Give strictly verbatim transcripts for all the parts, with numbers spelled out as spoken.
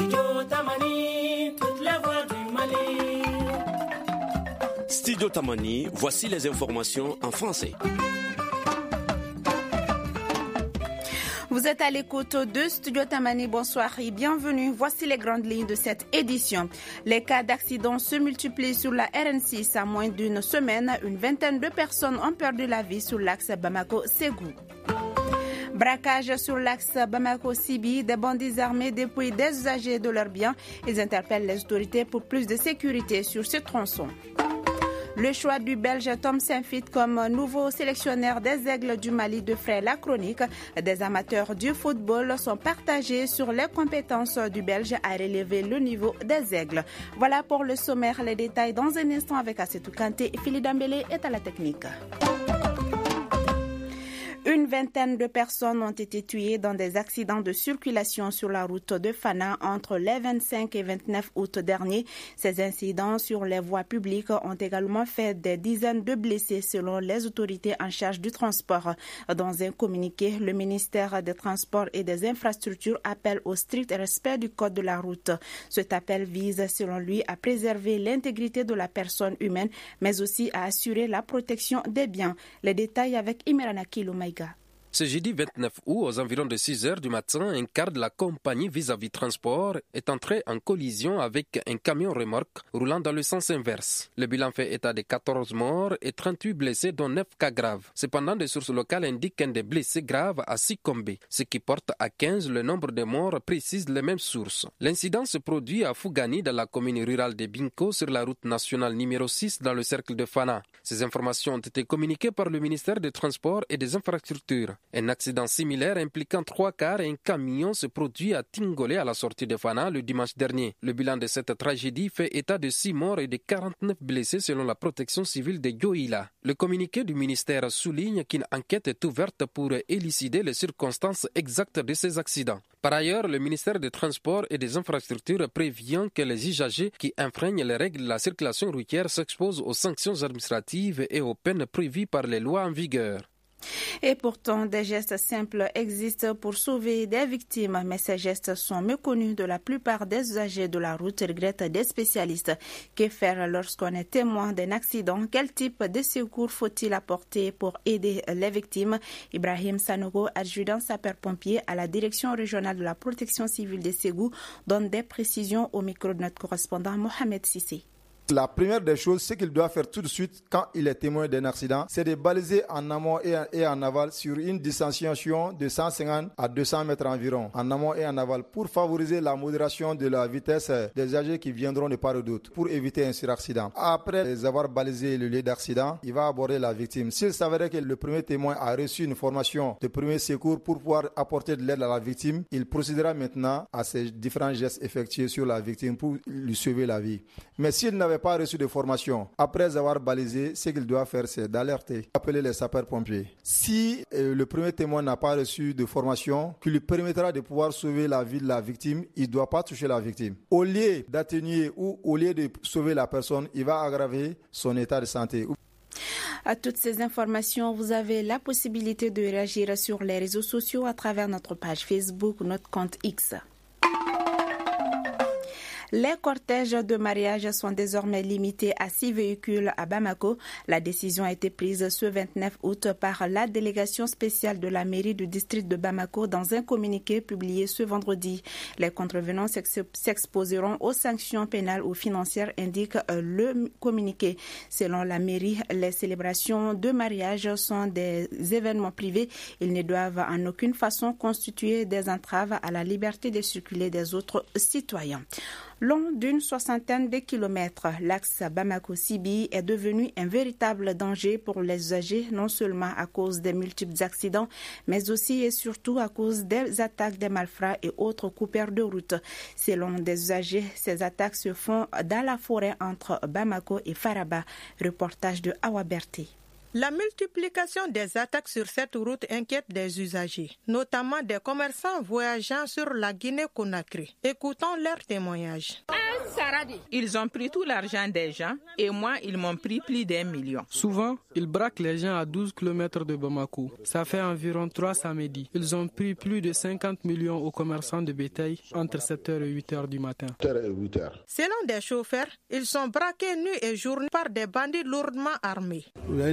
Studio Tamani, toute la voix du Mali. Studio Tamani, voici les informations en français. Vous êtes à l'écoute de Studio Tamani, bonsoir et bienvenue. Voici les grandes lignes de cette édition. Les cas d'accidents se multiplient sur la R N six à moins d'une semaine. Une vingtaine de personnes ont perdu la vie sur l'axe Bamako-Ségou. Braquage sur l'axe Bamako-Sibi, des bandits armés dépouillent des usagers de leurs biens. Ils interpellent les autorités pour plus de sécurité sur ce tronçon. Le choix du Belge Tom Saint-Fit comme nouveau sélectionneur des Aigles du Mali defraie la chronique. Des amateurs du football sont partagés sur les compétences du Belge à relever le niveau des Aigles. Voilà pour le sommaire, les détails dans un instant avec Assetou Kanté et Phili Dambélé est à la technique. Une vingtaine de personnes ont été tuées dans des accidents de circulation sur la route de Fana entre les vingt-cinq et vingt-neuf août dernier. Ces incidents sur les voies publiques ont également fait des dizaines de blessés selon les autorités en charge du transport. Dans un communiqué, le ministère des Transports et des Infrastructures appelle au strict respect du code de la route. Cet appel vise, selon lui, à préserver l'intégrité de la personne humaine, mais aussi à assurer la protection des biens. Les détails avec Imerana Kiloumaïga. Ce jeudi vingt-neuf août, aux environs de six heures du matin, un car de la compagnie Vis-à-vis Transport est entré en collision avec un camion remorque roulant dans le sens inverse. Le bilan fait état de quatorze morts et trente-huit blessés, dont neuf cas graves. Cependant, des sources locales indiquent qu'un des blessés graves a succombé, ce qui porte à quinze le nombre de morts, précisent les mêmes sources. L'incident se produit à Fougani, dans la commune rurale de Binko, sur la route nationale numéro six, dans le cercle de Fana. Ces informations ont été communiquées par le ministère des Transports et des Infrastructures. Un accident similaire impliquant trois cars et un camion se produit à Tingolé à la sortie de Fana le dimanche dernier. Le bilan de cette tragédie fait état de six morts et de quarante-neuf blessés selon la protection civile de Yoila. Le communiqué du ministère souligne qu'une enquête est ouverte pour élucider les circonstances exactes de ces accidents. Par ailleurs, le ministère des Transports et des Infrastructures prévient que les usagers qui enfreignent les règles de la circulation routière s'exposent aux sanctions administratives et aux peines prévues par les lois en vigueur. Et pourtant, des gestes simples existent pour sauver des victimes, mais ces gestes sont méconnus de la plupart des usagers de la route, regrettent des spécialistes. Que faire lorsqu'on est témoin d'un accident? Quel type de secours faut-il apporter pour aider les victimes? Ibrahim Sanogo, adjudant sapeur-pompier à la direction régionale de la protection civile de Ségou, donne des précisions au micro de notre correspondant Mohamed Sissé. La première des choses, ce qu'il doit faire tout de suite quand il est témoin d'un accident, c'est de baliser en amont et en aval sur une distanciation de cent cinquante à deux cents mètres environ, en amont et en aval, pour favoriser la modération de la vitesse des usagers qui viendront de part ou d'autre, pour éviter un suraccident. Après avoir balisé le lieu d'accident, il va aborder la victime. S'il s'avérait que le premier témoin a reçu une formation de premier secours pour pouvoir apporter de l'aide à la victime, il procédera maintenant à ces différents gestes effectués sur la victime pour lui sauver la vie. Mais s'il n'avait pas reçu de formation, après avoir balisé, ce qu'il doit faire, c'est d'alerter, appeler les sapeurs-pompiers. Si euh, le premier témoin n'a pas reçu de formation qui lui permettra de pouvoir sauver la vie de la victime, il ne doit pas toucher la victime. Au lieu d'atténuer ou au lieu de sauver la personne, il va aggraver son état de santé. À toutes ces informations, vous avez la possibilité de réagir sur les réseaux sociaux à travers notre page Facebook ou notre compte X. Les cortèges de mariage sont désormais limités à six véhicules à Bamako. La décision a été prise ce vingt-neuf août par la délégation spéciale de la mairie du district de Bamako dans un communiqué publié ce vendredi. Les contrevenants s'exposeront aux sanctions pénales ou financières, indique le communiqué. Selon la mairie, les célébrations de mariage sont des événements privés. Ils ne doivent en aucune façon constituer des entraves à la liberté de circuler des autres citoyens. Long d'une soixantaine de kilomètres, l'axe Bamako-Sibi est devenu un véritable danger pour les usagers, non seulement à cause des multiples accidents, mais aussi et surtout à cause des attaques des malfrats et autres coupeurs de route. Selon des usagers, ces attaques se font dans la forêt entre Bamako et Faraba. Reportage de Awa Berté. La multiplication des attaques sur cette route inquiète des usagers, notamment des commerçants voyageant sur la Guinée-Conakry. Écoutons leurs témoignages. À Ils ont pris tout l'argent des gens et moi, ils m'ont pris plus d'un million. Souvent, ils braquent les gens à douze kilomètres de Bamako. Ça fait environ trois samedis. Ils ont pris plus de cinquante millions aux commerçants de bétail entre sept heures et huit heures du matin. Selon des chauffeurs, ils sont braqués nuit et jour par des bandits lourdement armés.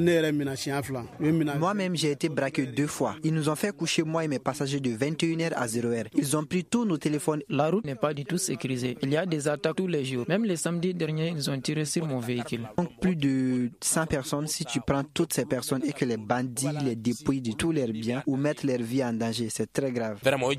Moi-même, j'ai été braqué deux fois. Ils nous ont fait coucher moi et mes passagers de vingt et une heures à zéro heure. Ils ont pris tous nos téléphones. La route n'est pas du tout sécurisée. Il y a des attaques tous les jours. Même les samedis derniers, ils ont tiré sur mon véhicule. Donc plus de cent personnes, si tu prends toutes ces personnes et que les bandits les dépouillent de tous leurs biens ou mettent leur vie en danger, c'est très grave.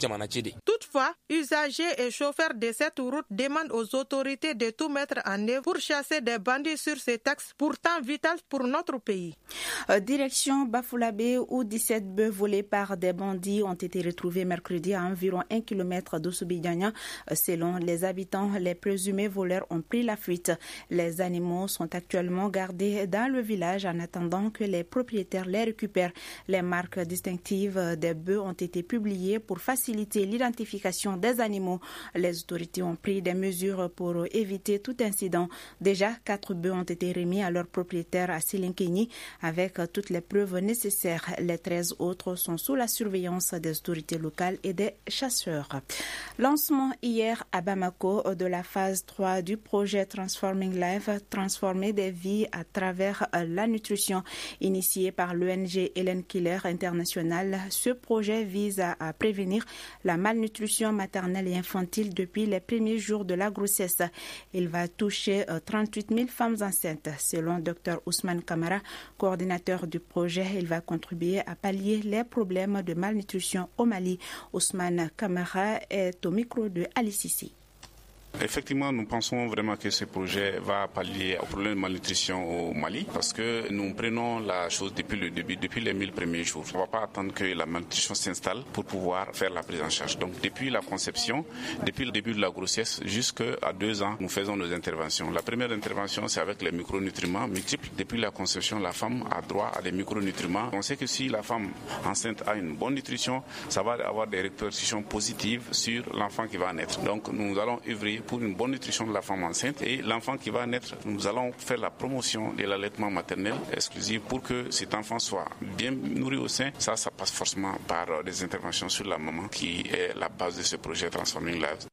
Toutefois, usagers et chauffeurs de cette route demandent aux autorités de tout mettre en œuvre pour chasser des bandits sur ces taxes pourtant vitales pour notre pays. Euh, direction Bafoullabé où dix-sept bœufs volés par des bandits ont été retrouvés mercredi à environ un kilomètre d'Oussoubidjania. Selon les habitants, les présumés voleurs ont pris la fuite. Les animaux sont actuellement gardés dans le village en attendant que les propriétaires les récupèrent. Les marques distinctives des bœufs ont été publiées pour faciliter l'identification des animaux. Les autorités ont pris des mesures pour éviter tout incident. Déjà, quatre bœufs ont été remis à leurs propriétaires à Silinkéni avec toutes les preuves nécessaires. Les treize autres sont sous la surveillance des autorités locales et des chasseurs. Lancement hier à Bamako de la phase trois du projet Transforming Life, transformer des vies à travers la nutrition. Initié par l'O N G Helen Keller International, ce projet vise à, à prévenir la malnutrition maternelle et infantile depuis les premiers jours de la grossesse. Il va toucher trente-huit mille femmes enceintes. Selon Dr Ousmane Kamara, coordinateur du projet, il va contribuer à pallier les problèmes de malnutrition au Mali. Ousmane Kamara est au micro de Ali Sissi. Effectivement, nous pensons vraiment que ce projet va pallier au problème de malnutrition au Mali parce que nous prenons la chose depuis le début, depuis les mille premiers jours. On ne va pas attendre que la malnutrition s'installe pour pouvoir faire la prise en charge. Donc depuis la conception, depuis le début de la grossesse jusqu'à deux ans, nous faisons nos interventions. La première intervention, c'est avec les micronutriments multiples. Depuis la conception, la femme a droit à des micronutriments. On sait que si la femme enceinte a une bonne nutrition, ça va avoir des répercussions positives sur l'enfant qui va naître. Donc nous allons œuvrer pour une bonne nutrition de la femme enceinte et l'enfant qui va naître, nous allons faire la promotion de l'allaitement maternel exclusif pour que cet enfant soit bien nourri au sein. Ça, ça passe forcément par des interventions sur la maman qui est la base de ce projet Transforming Lives.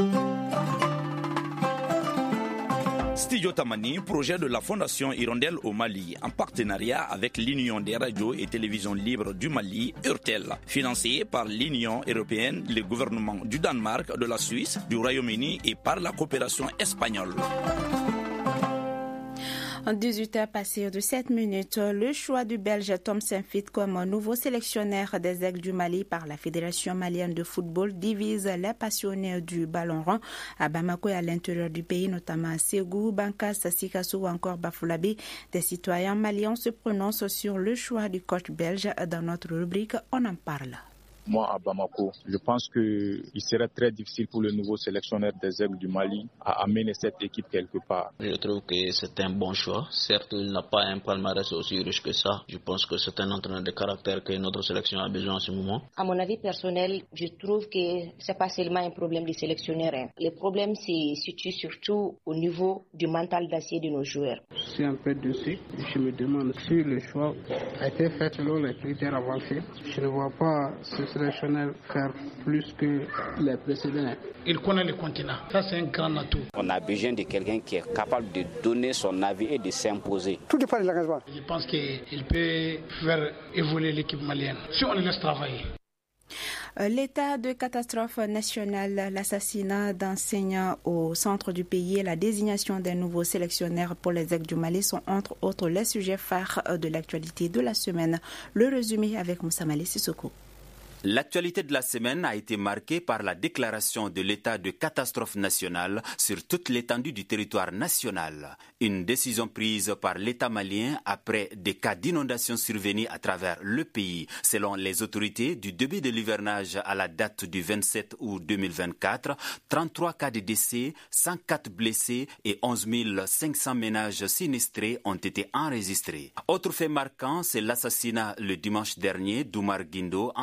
Studio Tamani, projet de la Fondation Hirondelle au Mali, en partenariat avec l'Union des radios et télévisions libres du Mali, URTEL, financé par l'Union européenne, le gouvernement du Danemark, de la Suisse, du Royaume-Uni et par la coopération espagnole. En dix-huit heures passées de sept minutes, le choix du Belge Tom Saintfiet comme nouveau sélectionneur des Aigles du Mali par la Fédération malienne de football divise les passionnés du ballon rond à Bamako et à l'intérieur du pays, notamment à Ségou, Bankas, Sikasso ou encore Bafoullabé. Des citoyens maliens se prononcent sur le choix du coach belge. Dans notre rubrique, on en parle. Moi, à Bamako, je pense qu'il serait très difficile pour le nouveau sélectionneur des Aigles du Mali à amener cette équipe quelque part. Je trouve que c'est un bon choix. Certes, il n'a pas un palmarès aussi riche que ça. Je pense que c'est un entraîneur de caractère que notre sélection a besoin en ce moment. À mon avis personnel, je trouve que c'est pas seulement un problème du sélectionneur. Hein. Le problème se situe surtout au niveau du mental d'acier de nos joueurs. Je suis un peu déçu. Je me demande si le choix a été fait selon les critères avancés. Je ne vois pas ce sélectionneur faire plus que les précédents. Il connaît le continent. Ça, c'est un grand atout. On a besoin de quelqu'un qui est capable de donner son avis et de s'imposer. Tout dépend de l'engagement. Je pense qu'il peut faire évoluer l'équipe malienne si on le laisse travailler. L'état de catastrophe nationale, l'assassinat d'enseignants au centre du pays et la désignation d'un nouveau sélectionneur pour les Aigles du Mali sont entre autres les sujets phares de l'actualité de la semaine. Le résumé avec Moussa Malé Sissoko. L'actualité de la semaine a été marquée par la déclaration de l'état de catastrophe nationale sur toute l'étendue du territoire national. Une décision prise par l'État malien après des cas d'inondations survenus à travers le pays. Selon les autorités, du début de l'hivernage à la date du vingt-sept août deux mille vingt-quatre, trente-trois cas de décès, cent quatre blessés et onze mille cinq cents ménages sinistrés ont été enregistrés. Autre fait marquant, c'est l'assassinat le dimanche dernier d'Oumar Guindo, enseignant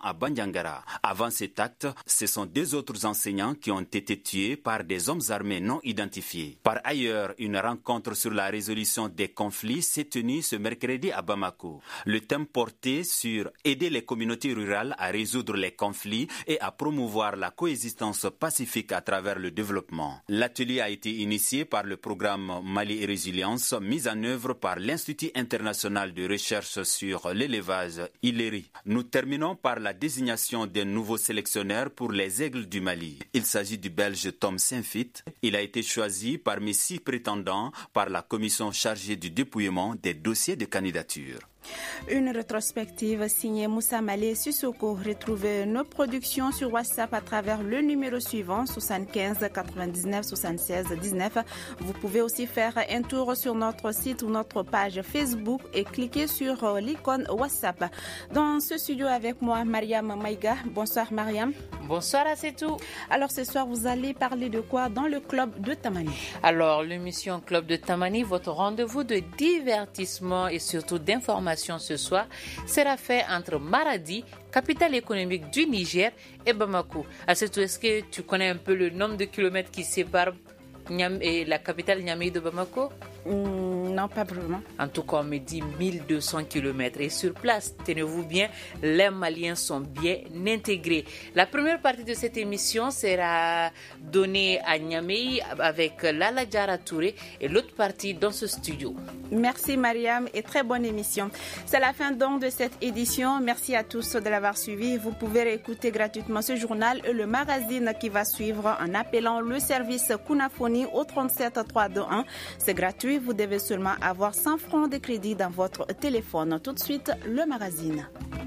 à Bandiangara. Avant cet acte, ce sont deux autres enseignants qui ont été tués par des hommes armés non identifiés. Par ailleurs, une rencontre sur la résolution des conflits s'est tenue ce mercredi à Bamako. Le thème portait sur aider les communautés rurales à résoudre les conflits et à promouvoir la coexistence pacifique à travers le développement. L'atelier a été initié par le programme Mali et Résilience, mis en œuvre par l'Institut international de recherche sur l'élevage, I L E R I. Nous terminons par la désignation d'un nouveau sélectionneur pour les Aigles du Mali. Il s'agit du Belge Tom Saint-Fit. Il a été choisi parmi six prétendants par la commission chargée du dépouillement des dossiers de candidature. Une rétrospective signée Moussa Malé Sissoko. Retrouvez nos productions sur WhatsApp à travers le numéro suivant soixante-quinze quatre-vingt-dix-neuf soixante-seize dix-neuf. Vous pouvez aussi faire un tour sur notre site ou notre page Facebook et cliquer sur l'icône WhatsApp. Dans ce studio avec moi, Mariam Maïga. Bonsoir Mariam. Bonsoir à c'est tout. Alors ce soir, vous allez parler de quoi dans le club de Tamani? Alors l'émission Club de Tamani, votre rendez-vous de divertissement et surtout d'information ce soir sera fait entre Maradi, capitale économique du Niger, et Bamako. À ce est-ce que tu connais un peu le nombre de kilomètres qui séparent Niam et la capitale Niamey de Bamako? Mmh, non, pas vraiment. En tout cas, on me dit mille deux cents kilomètres. Et sur place, tenez-vous bien, les Maliens sont bien intégrés. La première partie de cette émission sera donnée à Niamey avec Lala Diara Touré et l'autre partie dans ce studio. Merci Mariam et très bonne émission. C'est la fin donc de cette édition. Merci à tous de l'avoir suivi. Vous pouvez réécouter gratuitement ce journal et le magazine qui va suivre en appelant le service Kunafoni au trente-sept trois deux un. C'est gratuit. Vous devez seulement avoir cent francs de crédit dans votre téléphone. Tout de suite, le magazine.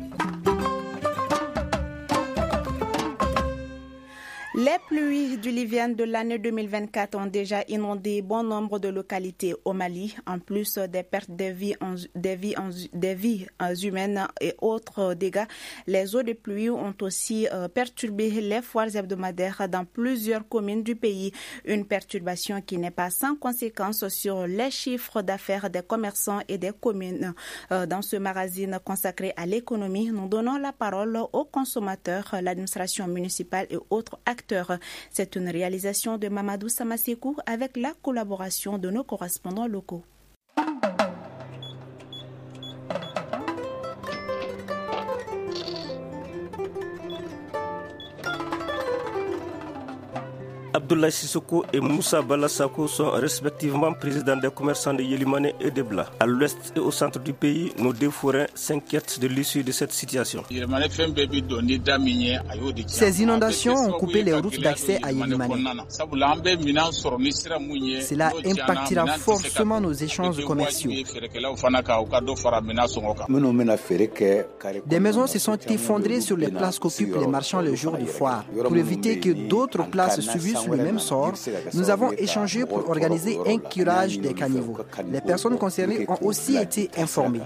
Les pluies diluviennes de l'année deux mille vingt-quatre ont déjà inondé bon nombre de localités au Mali. En plus des pertes de vies, des vies, des vies humaines et autres dégâts, les eaux de pluie ont aussi perturbé les foires hebdomadaires dans plusieurs communes du pays. Une perturbation qui n'est pas sans conséquence sur les chiffres d'affaires des commerçants et des communes. Dans ce magazine consacré à l'économie, nous donnons la parole aux consommateurs, l'administration municipale et autres acteurs. C'est une réalisation de Mamadou Samasekou avec la collaboration de nos correspondants locaux. Abdoulaye Sissoko et Moussa Balassako sont respectivement présidents des commerçants de Yelimane et de Bla. À l'ouest et au centre du pays, nos deux forains s'inquiètent de l'issue de cette situation. Ces inondations ont coupé les routes d'accès à Yelimane. Cela impactera fortement nos échanges commerciaux. Des maisons se sont effondrées sur les places qu'occupent les marchands le jour du foire. Pour éviter que d'autres places subissent le même sort, nous avons échangé pour organiser un curage des caniveaux. Les personnes concernées ont aussi été informées.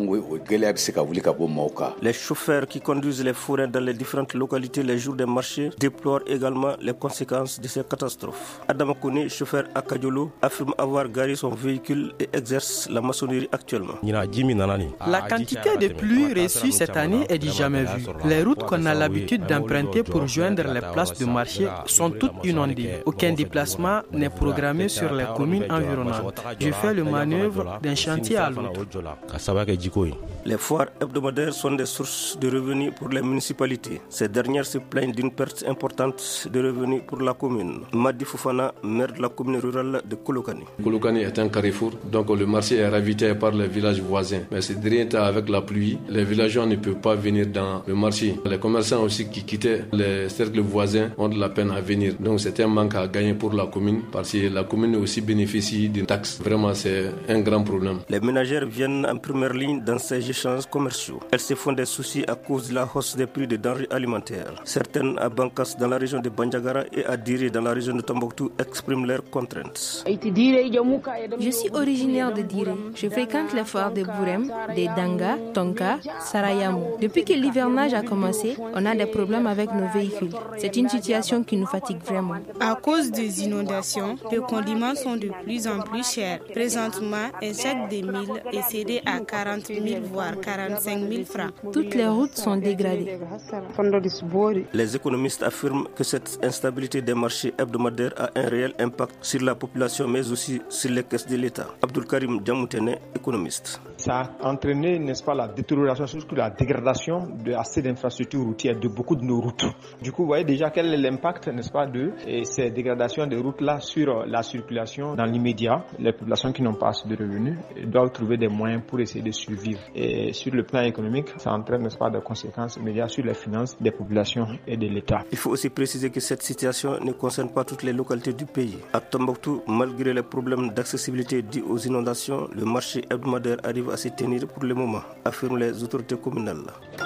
Les chauffeurs qui conduisent les forains dans les différentes localités les jours des marchés déplorent également les conséquences de ces catastrophes. Adam Kone, chauffeur à Kadiolo, affirme avoir garé son véhicule et exerce la maçonnerie actuellement. La quantité de pluie reçue cette année est du jamais vu. Les routes qu'on a l'habitude d'emprunter pour joindre les places de marché sont toutes inondées. Aucun déplacement n'est programmé sur les communes environnantes. Je fais le manœuvre d'un chantier à l'autre. Les foires hebdomadaires sont des sources de revenus pour les municipalités. Ces dernières se plaignent d'une perte importante de revenus pour la commune. Madi Foufana, maire de la commune rurale de Kolokani. Kolokani est un carrefour, donc le marché est ravitaillé par les villages voisins. Mais c'est rien avec la pluie, les villageois ne peuvent pas venir dans le marché. Les commerçants aussi qui quittaient les cercles voisins ont de la peine à venir. Donc c'est un manque à gagner pour la commune parce que la commune aussi bénéficie d'une taxe. Vraiment, c'est un grand problème. Les ménagères viennent en première ligne dans ces échanges commerciaux. Elles se font des soucis à cause de la hausse des prix des denrées alimentaires. Certaines à Bankas dans la région de Bandiagara et à Diré dans la région de Tombouctou expriment leurs contraintes. Je suis originaire de Diré. Je fréquente les foires de Bourem, de Danga, Tonka, Sarayamou. Depuis que l'hivernage a commencé, on a des problèmes avec nos véhicules. C'est une situation qui nous fatigue vraiment. À cause des inondations, les condiments sont de plus en plus chers. Présentement, un sac de mille est cédé à quarante mille voire quarante-cinq mille francs. Toutes les routes sont dégradées. Les économistes affirment que cette instabilité des marchés hebdomadaires a un réel impact sur la population mais aussi sur les caisses de l'État. Abdul Karim Djamoutene, économiste. Ça a entraîné, n'est-ce pas, la détérioration, surtout la dégradation de assez d'infrastructures routières de beaucoup de nos routes. Du coup, vous voyez déjà quel est l'impact, n'est-ce pas, de ces dégradations de routes-là sur la circulation dans l'immédiat. Les populations qui n'ont pas assez de revenus doivent trouver des moyens pour essayer de survivre. Et sur le plan économique, ça entraîne, n'est-ce pas, des conséquences immédiates sur les finances des populations et de l'État. Il faut aussi préciser que cette situation ne concerne pas toutes les localités du pays. À Tombouctou, malgré les problèmes d'accessibilité dus aux inondations, le marché hebdomadaire arrive à se tenir pour le moment, affirment les autorités communales.